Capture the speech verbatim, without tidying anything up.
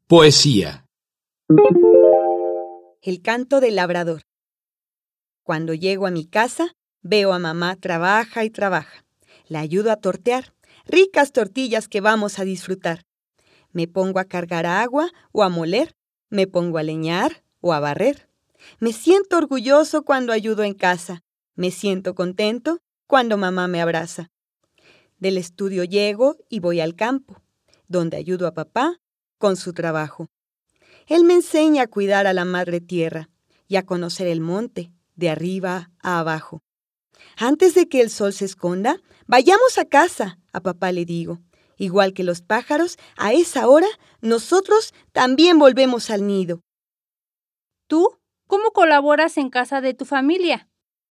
Poesía. El canto del labrador. Cuando llego a mi casa, veo a mamá trabaja y trabaja. La ayudo a tortear, ricas tortillas que vamos a disfrutar. Me pongo a cargar agua o a moler, me pongo a leñar o a barrer. Me siento orgulloso cuando ayudo en casa. Me siento contento cuando mamá me abraza. Del estudio llego y voy al campo, donde ayudo a papá con su trabajo. Él me enseña a cuidar a la madre tierra y a conocer el monte de arriba a abajo. Antes de que el sol se esconda, vayamos a casa, a papá le digo. Igual que los pájaros, a esa hora nosotros también volvemos al nido. ¿Tú cómo colaboras en casa de tu familia?